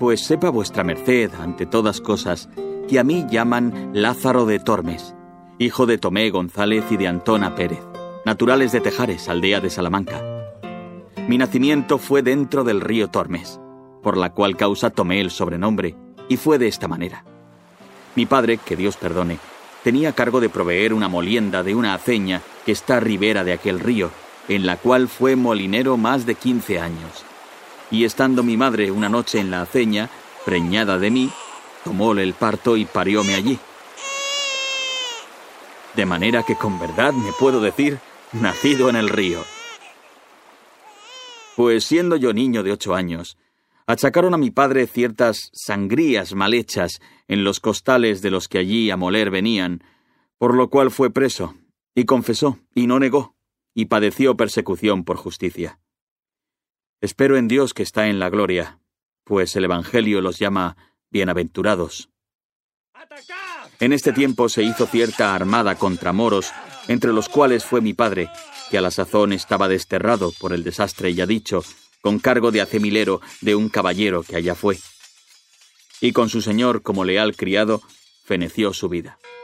Pues sepa vuestra merced, ante todas cosas, que a mí llaman Lázaro de Tormes, hijo de Tomé González y de Antona Pérez, naturales de Tejares, aldea de Salamanca. Mi nacimiento fue dentro del río Tormes, por la cual causa tomé el sobrenombre, y fue de esta manera. Mi padre, que Dios perdone, tenía cargo de proveer una molienda de una aceña que está a ribera de aquel río, en la cual fue molinero más de 15 años. Y estando mi madre una noche en la aceña, preñada de mí, tomóle el parto y parióme allí. De manera que con verdad me puedo decir, nacido en el río. Pues siendo yo niño de 8 años, achacaron a mi padre ciertas sangrías mal hechas en los costales de los que allí a moler venían, por lo cual fue preso, y confesó, y no negó, y padeció persecución por justicia. Espero en Dios que está en la gloria, pues el Evangelio los llama bienaventurados. En este tiempo se hizo cierta armada contra moros, entre los cuales fue mi padre, que a la sazón estaba desterrado por el desastre ya dicho, con cargo de acemilero de un caballero que allá fue. Y con su señor como leal criado, feneció su vida.